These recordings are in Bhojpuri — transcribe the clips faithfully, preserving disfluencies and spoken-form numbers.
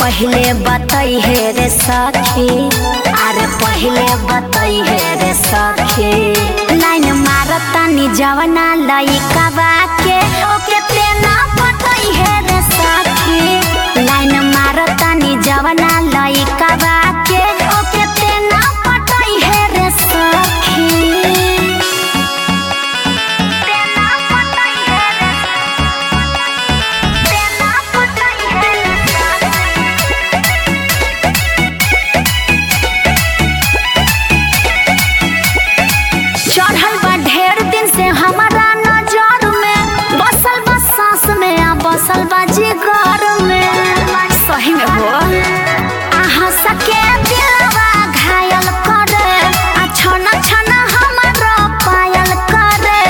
पहले बताई है रे सखी, अरे पहले बताई है रे सखी। लाइन मारता नी जवना लइका बाके ओके तेना बताई है रे सखी। लाइन मारता नी जवना लइका बाके ओके तेना बताई है रे सखी। चढ़ल बा ढेर दिन से हमारा नजर में, बसल बा सांस में आ बसल बा जिगर में। सही में हो आहा सके दिलवा घायल करे, आ छना छना हमारा पायल करे।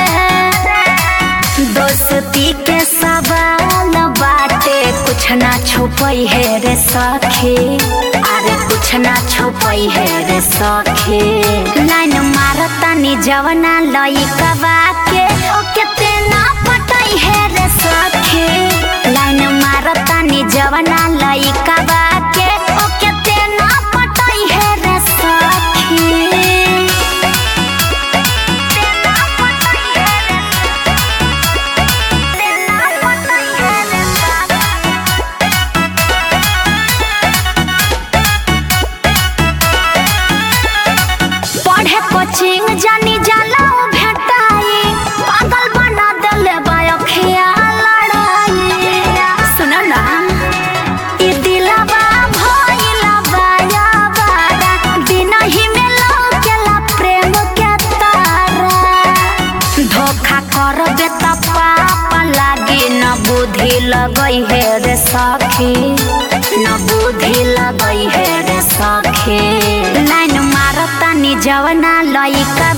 दोस्ती के सवाल बाटे कुछ ना छुपई है रे सखी, अरे कुछ ना छुपई है रे सखी। लाइन मारता नी जवना लइका बाके ओके तेना पटाई है रे सखी। लाइन मारता नी जवना लइका बाके ओके तेना पटाई है रे सखी। कोचिंग जानी जाला भेटाई, पागल बना देले बायखिया लड़ाई। सुनो ना ई दिलवा भइला बाया बारा, दिन ही में लौकेला प्रेम के तारा। धोखा करबे त पाप लागी, न बुद्धि लगई है रे सखी, न बुद्धि लगई है रे सखी। लाइन मारता नी जवना लइका